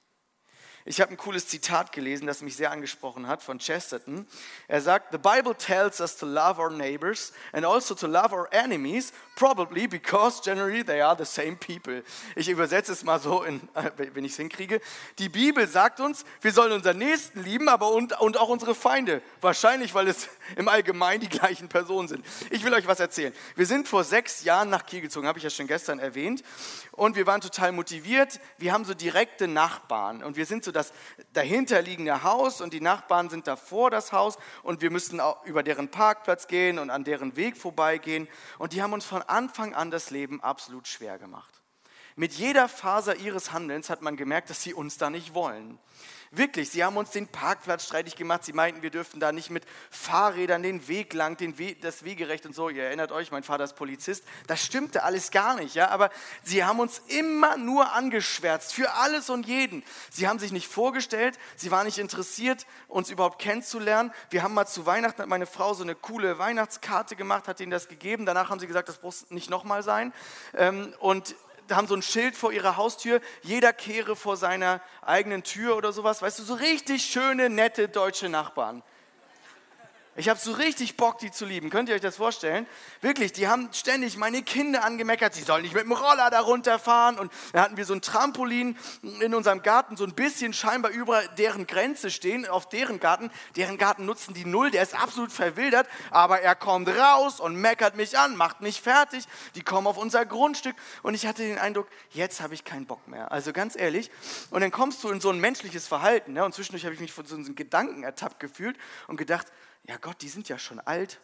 Ich habe ein cooles Zitat gelesen, das mich sehr angesprochen hat, von Chesterton. Er sagt, "The Bible tells us to love our neighbors and also to love our enemies, probably because generally they are the same people." Ich übersetze es mal so, in, wenn ich es hinkriege. Die Bibel sagt uns, wir sollen unseren Nächsten lieben, aber und, und auch unsere Feinde. Wahrscheinlich, weil es im Allgemeinen die gleichen Personen sind. Ich will euch was erzählen. Wir sind vor sechs Jahren nach Kiel gezogen, habe ich ja schon gestern erwähnt. Und wir waren total motiviert. Wir haben so direkte Nachbarn und wir sind so das dahinterliegende Haus und die Nachbarn sind davor das Haus und wir müssten auch über deren Parkplatz gehen und an deren Weg vorbeigehen. Und die haben uns von Anfang an das Leben absolut schwer gemacht. Mit jeder Faser ihres Handelns hat man gemerkt, dass sie uns da nicht wollen. Wirklich, sie haben uns den Parkplatz streitig gemacht. Sie meinten, wir dürften da nicht mit Fahrrädern den Weg lang, den We- das Wegerecht und so. Ihr erinnert euch, mein Vater ist Polizist. Das stimmte alles gar nicht, ja. Aber sie haben uns immer nur angeschwärzt für alles und jeden. Sie haben sich nicht vorgestellt. Sie waren nicht interessiert, uns überhaupt kennenzulernen. Wir haben mal zu Weihnachten, hat meine Frau so eine coole Weihnachtskarte gemacht, hat ihnen das gegeben. Danach haben sie gesagt, das muss nicht nochmal sein. Ähm, und haben so ein Schild vor ihrer Haustür, jeder kehre vor seiner eigenen Tür oder sowas. Weißt du, so richtig schöne, nette deutsche Nachbarn. Ich habe so richtig Bock, die zu lieben. Könnt ihr euch das vorstellen? Wirklich, die haben ständig meine Kinder angemeckert, sie sollen nicht mit dem Roller da runterfahren. Und dann hatten wir so ein Trampolin in unserem Garten, so ein bisschen scheinbar über deren Grenze stehen, auf deren Garten. Deren Garten nutzen die null, der ist absolut verwildert. Aber er kommt raus und meckert mich an, macht mich fertig. Die kommen auf unser Grundstück. Und ich hatte den Eindruck, jetzt habe ich keinen Bock mehr. Also ganz ehrlich. Und dann kommst du in so ein menschliches Verhalten. Ne? Und zwischendurch habe ich mich von so einem Gedanken ertappt gefühlt und gedacht, ja Gott, die sind ja schon alt.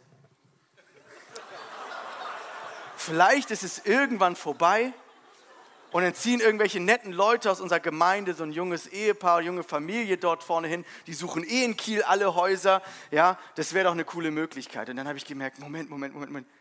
Vielleicht ist es irgendwann vorbei und dann ziehen irgendwelche netten Leute aus unserer Gemeinde, so ein junges Ehepaar, junge Familie dort vorne hin, die suchen eh in Kiel alle Häuser. Ja, das wäre doch eine coole Möglichkeit. Und dann habe ich gemerkt, Moment, Moment, Moment, Moment.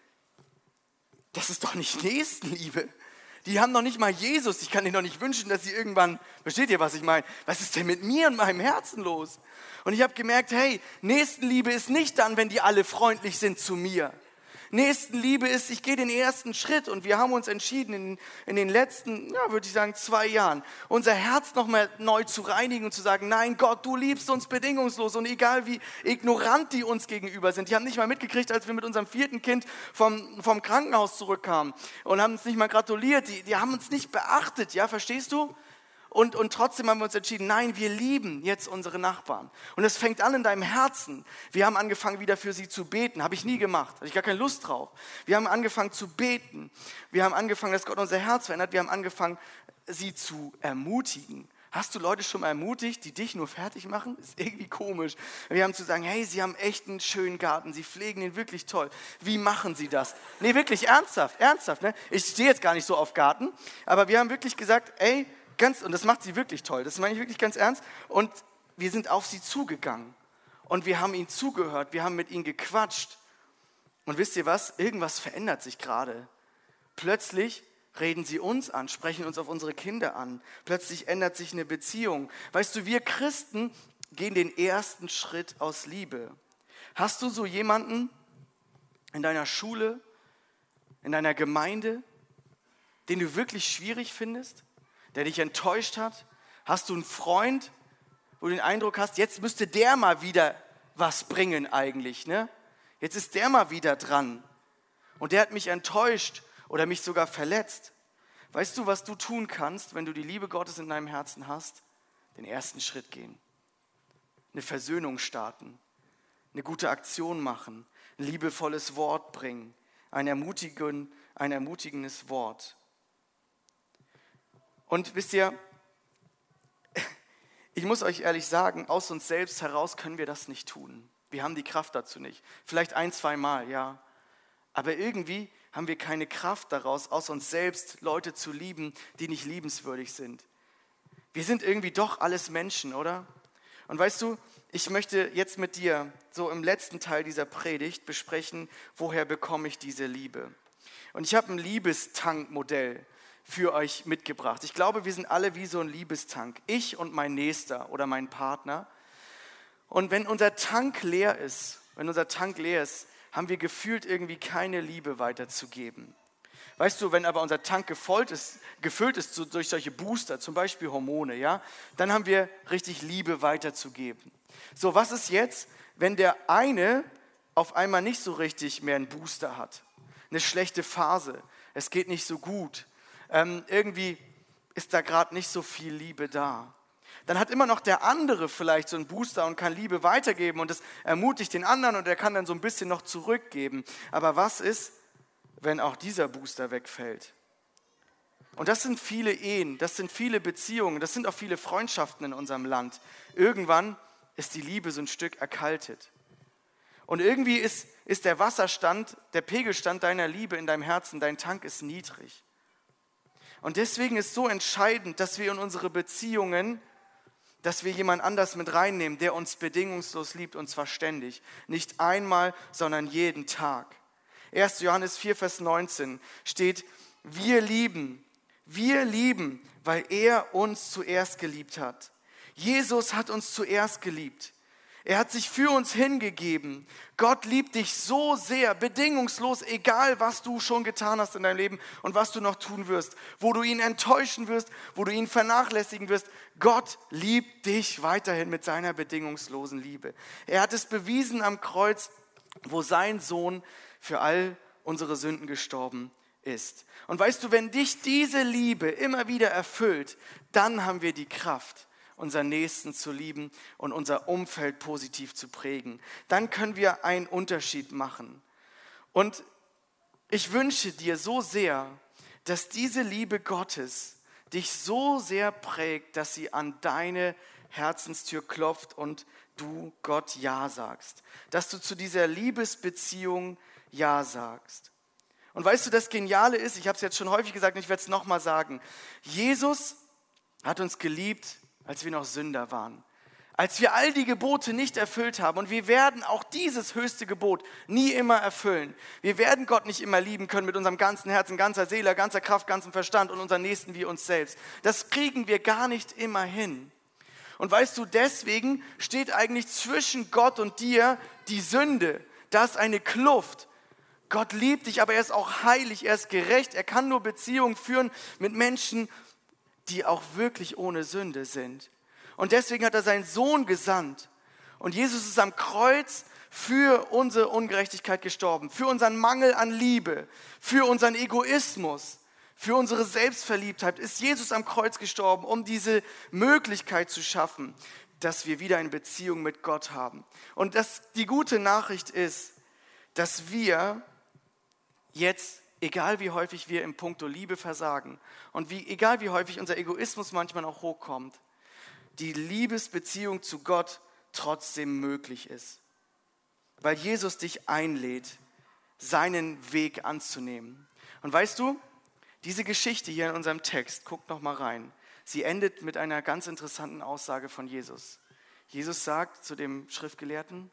Das ist doch nicht Nächstenliebe. Die haben noch nicht mal Jesus. Ich kann denen doch nicht wünschen, dass sie irgendwann, versteht ihr, was ich meine? Was ist denn mit mir und meinem Herzen los? Und ich habe gemerkt, hey, Nächstenliebe ist nicht dann, wenn die alle freundlich sind zu mir. Nächstenliebe ist, ich gehe den ersten Schritt und wir haben uns entschieden, in, in den letzten, ja, würde ich sagen, zwei Jahren, unser Herz nochmal neu zu reinigen und zu sagen, nein Gott, du liebst uns bedingungslos und egal wie ignorant die uns gegenüber sind. Die haben nicht mal mitgekriegt, als wir mit unserem vierten Kind vom, vom Krankenhaus zurückkamen und haben uns nicht mal gratuliert, die, die haben uns nicht beachtet, ja, verstehst du? Und, und trotzdem haben wir uns entschieden, nein, wir lieben jetzt unsere Nachbarn. Und es fängt an in deinem Herzen. Wir haben angefangen, wieder für sie zu beten. Habe ich nie gemacht. Hatte ich gar keine Lust drauf. Wir haben angefangen zu beten. Wir haben angefangen, dass Gott unser Herz verändert. Wir haben angefangen, sie zu ermutigen. Hast du Leute schon mal ermutigt, die dich nur fertig machen? Ist irgendwie komisch. Wir haben zu sagen, hey, sie haben echt einen schönen Garten. Sie pflegen ihn wirklich toll. Wie machen sie das? Nee, wirklich ernsthaft, ernsthaft. Ne? Ich stehe jetzt gar nicht so auf Garten. Aber wir haben wirklich gesagt, ey, ganz, und das macht sie wirklich toll, das meine ich wirklich ganz ernst. Und wir sind auf sie zugegangen und wir haben ihnen zugehört, wir haben mit ihnen gequatscht. Und wisst ihr was? Irgendwas verändert sich gerade. Plötzlich reden sie uns an, sprechen uns auf unsere Kinder an. Plötzlich ändert sich eine Beziehung. Weißt du, wir Christen gehen den ersten Schritt aus Liebe. Hast du so jemanden in deiner Schule, in deiner Gemeinde, den du wirklich schwierig findest? Der dich enttäuscht hat? Hast du einen Freund, wo du den Eindruck hast, jetzt müsste der mal wieder was bringen eigentlich, ne? Jetzt ist der mal wieder dran. Und der hat mich enttäuscht oder mich sogar verletzt. Weißt du, was du tun kannst, wenn du die Liebe Gottes in deinem Herzen hast? Den ersten Schritt gehen. Eine Versöhnung starten. Eine gute Aktion machen. Ein liebevolles Wort bringen. Ein, ermutigen, ein ermutigendes Wort. Und wisst ihr, ich muss euch ehrlich sagen, aus uns selbst heraus können wir das nicht tun. Wir haben die Kraft dazu nicht. Vielleicht ein, zwei Mal, ja. aber irgendwie haben wir keine Kraft daraus, aus uns selbst Leute zu lieben, die nicht liebenswürdig sind. Wir sind irgendwie doch alles Menschen, oder? Und weißt du, ich möchte jetzt mit dir so im letzten Teil dieser Predigt besprechen, woher bekomme ich diese Liebe? Und ich habe ein Liebestankmodell für euch mitgebracht. Ich glaube, wir sind alle wie so ein Liebestank. Ich und mein Nächster oder mein Partner. Und wenn unser Tank leer ist, wenn unser Tank leer ist, haben wir gefühlt irgendwie keine Liebe weiterzugeben. Weißt du, wenn aber unser Tank gefüllt ist, gefüllt ist so durch solche Booster, zum Beispiel Hormone, ja, dann haben wir richtig Liebe weiterzugeben. So, was ist jetzt, wenn der eine auf einmal nicht so richtig mehr einen Booster hat? Eine schlechte Phase, es geht nicht so gut, ähm, irgendwie ist da gerade nicht so viel Liebe da. Dann hat immer noch der andere vielleicht so einen Booster und kann Liebe weitergeben und das ermutigt den anderen und er kann dann so ein bisschen noch zurückgeben. Aber was ist, wenn auch dieser Booster wegfällt? Und das sind viele Ehen, das sind viele Beziehungen, das sind auch viele Freundschaften in unserem Land. Irgendwann ist die Liebe so ein Stück erkaltet. Und irgendwie ist, ist der Wasserstand, der Pegelstand deiner Liebe in deinem Herzen, dein Tank ist niedrig. Und deswegen ist so entscheidend, dass wir in unsere Beziehungen, dass wir jemand anders mit reinnehmen, der uns bedingungslos liebt und zwar ständig. Nicht einmal, sondern jeden Tag. erster Johannes vier, Vers neunzehn steht, wir lieben, wir lieben, weil er uns zuerst geliebt hat. Jesus hat uns zuerst geliebt. Er hat sich für uns hingegeben. Gott liebt dich so sehr, bedingungslos, egal was du schon getan hast in deinem Leben und was du noch tun wirst, wo du ihn enttäuschen wirst, wo du ihn vernachlässigen wirst. Gott liebt dich weiterhin mit seiner bedingungslosen Liebe. Er hat es bewiesen am Kreuz, wo sein Sohn für all unsere Sünden gestorben ist. Und weißt du, wenn dich diese Liebe immer wieder erfüllt, dann haben wir die Kraft, unseren Nächsten zu lieben und unser Umfeld positiv zu prägen. Dann können wir einen Unterschied machen. Und ich wünsche dir so sehr, dass diese Liebe Gottes dich so sehr prägt, dass sie an deine Herzenstür klopft und du Gott Ja sagst. Dass du zu dieser Liebesbeziehung Ja sagst. Und weißt du, das Geniale ist, ich habe es jetzt schon häufig gesagt und ich werde es nochmal sagen, Jesus hat uns geliebt, als wir noch Sünder waren, als wir all die Gebote nicht erfüllt haben. Und wir werden auch dieses höchste Gebot nie immer erfüllen. Wir werden Gott nicht immer lieben können mit unserem ganzen Herzen, ganzer Seele, ganzer Kraft, ganzem Verstand und unseren Nächsten wie uns selbst. Das kriegen wir gar nicht immer hin. Und weißt du, deswegen steht eigentlich zwischen Gott und dir die Sünde. Da ist eine Kluft. Gott liebt dich, aber er ist auch heilig, er ist gerecht. Er kann nur Beziehungen führen mit Menschen, die auch wirklich ohne Sünde sind. Und deswegen hat er seinen Sohn gesandt. Und Jesus ist am Kreuz für unsere Ungerechtigkeit gestorben, für unseren Mangel an Liebe, für unseren Egoismus, für unsere Selbstverliebtheit ist Jesus am Kreuz gestorben, um diese Möglichkeit zu schaffen, dass wir wieder eine Beziehung mit Gott haben. Und das, die gute Nachricht ist, dass wir jetzt, egal wie häufig wir im Punkto Liebe versagen und wie, egal wie häufig unser Egoismus manchmal auch hochkommt, die Liebesbeziehung zu Gott trotzdem möglich ist. Weil Jesus dich einlädt, seinen Weg anzunehmen. Und weißt du, diese Geschichte hier in unserem Text, guckt noch mal rein, sie endet mit einer ganz interessanten Aussage von Jesus. Jesus sagt zu dem Schriftgelehrten,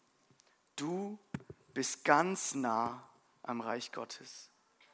du bist ganz nah am Reich Gottes.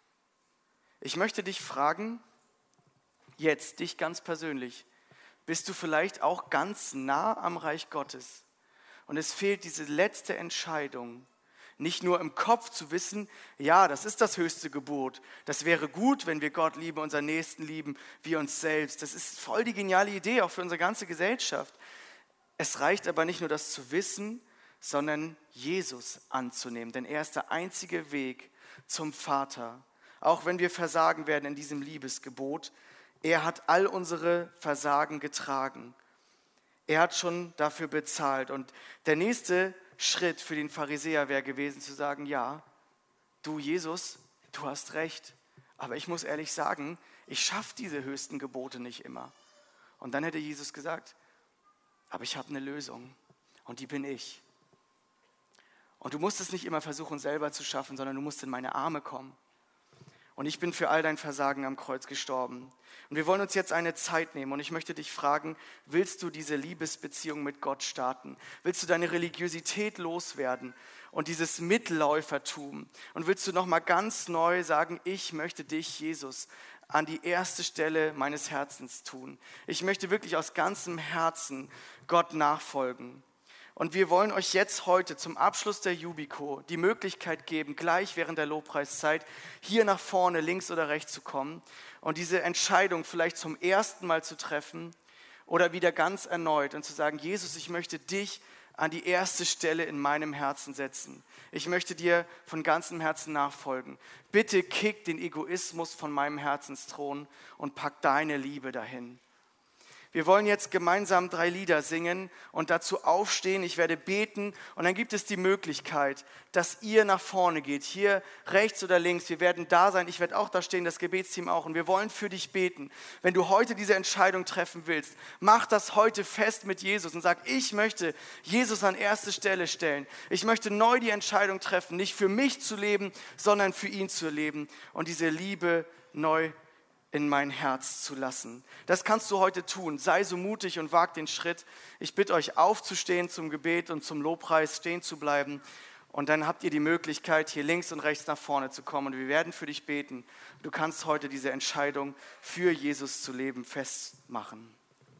Ich möchte dich fragen, jetzt dich ganz persönlich, bist du vielleicht auch ganz nah am Reich Gottes? Und es fehlt diese letzte Entscheidung, nicht nur im Kopf zu wissen, ja, das ist das höchste Gebot. Das wäre gut, wenn wir Gott lieben, unseren Nächsten lieben, wie uns selbst. Das ist voll die geniale Idee, auch für unsere ganze Gesellschaft. Es reicht aber nicht nur das zu wissen, sondern Jesus anzunehmen. Denn er ist der einzige Weg zum Vater. Auch wenn wir versagen werden in diesem Liebesgebot, er hat all unsere Versagen getragen. Er hat schon dafür bezahlt. Und der nächste Schritt für den Pharisäer wäre gewesen zu sagen, ja, du Jesus, du hast recht. Aber ich muss ehrlich sagen, ich schaffe diese höchsten Gebote nicht immer. Und dann hätte Jesus gesagt, aber ich habe eine Lösung und die bin ich. Und du musst es nicht immer versuchen, selber zu schaffen, sondern du musst in meine Arme kommen. Und ich bin für all dein Versagen am Kreuz gestorben. Und wir wollen uns jetzt eine Zeit nehmen und ich möchte dich fragen, willst du diese Liebesbeziehung mit Gott starten? Willst du deine Religiosität loswerden und dieses Mitläufertum? Und willst du nochmal ganz neu sagen, ich möchte dich, Jesus, an die erste Stelle meines Herzens tun. Ich möchte wirklich aus ganzem Herzen Gott nachfolgen. Und wir wollen euch jetzt heute zum Abschluss der Jubico die Möglichkeit geben, gleich während der Lobpreiszeit hier nach vorne, links oder rechts zu kommen und diese Entscheidung vielleicht zum ersten Mal zu treffen oder wieder ganz erneut und zu sagen, Jesus, ich möchte dich an die erste Stelle in meinem Herzen setzen. Ich möchte dir von ganzem Herzen nachfolgen. Bitte kick den Egoismus von meinem Herzensthron und pack deine Liebe dahin. Wir wollen jetzt gemeinsam drei Lieder singen und dazu aufstehen. Ich werde beten und dann gibt es die Möglichkeit, dass ihr nach vorne geht, hier rechts oder links. Wir werden da sein, ich werde auch da stehen, das Gebetsteam auch. Und wir wollen für dich beten. Wenn du heute diese Entscheidung treffen willst, mach das heute fest mit Jesus und sag, ich möchte Jesus an erste Stelle stellen. Ich möchte neu die Entscheidung treffen, nicht für mich zu leben, sondern für ihn zu leben und diese Liebe neu zu in mein Herz zu lassen. Das kannst du heute tun. Sei so mutig und wag den Schritt. Ich bitte euch aufzustehen zum Gebet und zum Lobpreis, stehen zu bleiben. Und dann habt ihr die Möglichkeit, hier links und rechts nach vorne zu kommen. Und wir werden für dich beten. Du kannst heute diese Entscheidung für Jesus zu leben festmachen.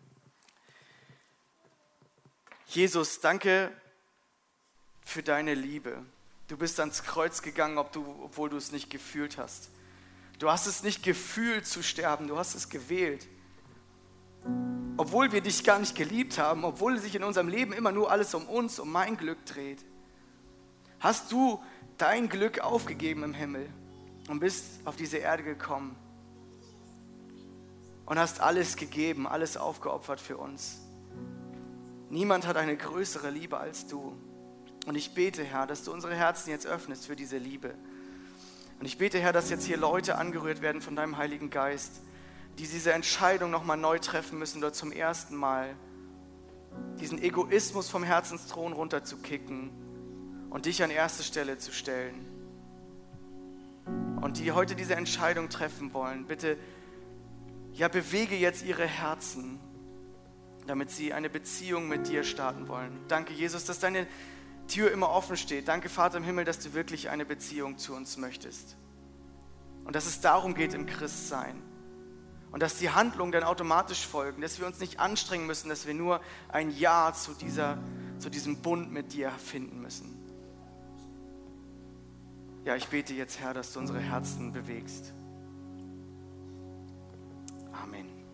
Jesus, danke für deine Liebe. Du bist ans Kreuz gegangen, ob du, obwohl du es nicht gefühlt hast. Du hast es nicht gefühlt zu sterben, du hast es gewählt. Obwohl wir dich gar nicht geliebt haben, obwohl sich in unserem Leben immer nur alles um uns, um mein Glück dreht, hast du dein Glück aufgegeben im Himmel und bist auf diese Erde gekommen und hast alles gegeben, alles aufgeopfert für uns. Niemand hat eine größere Liebe als du. Und ich bete, Herr, dass du unsere Herzen jetzt öffnest für diese Liebe. Und ich bete, Herr, dass jetzt hier Leute angerührt werden von deinem Heiligen Geist, die diese Entscheidung nochmal neu treffen müssen, dort zum ersten Mal diesen Egoismus vom Herzensthron runterzukicken und dich an erste Stelle zu stellen. Und die heute diese Entscheidung treffen wollen, bitte, ja, bewege jetzt ihre Herzen, damit sie eine Beziehung mit dir starten wollen. Danke, Jesus, dass deine Tür immer offen steht. Danke, Vater im Himmel, dass du wirklich eine Beziehung zu uns möchtest. Und dass es darum geht im Christsein. Und dass die Handlungen dann automatisch folgen, dass wir uns nicht anstrengen müssen, dass wir nur ein Ja zu, dieser, zu diesem Bund mit dir finden müssen. Ja, ich bete jetzt, Herr, dass du unsere Herzen bewegst. Amen.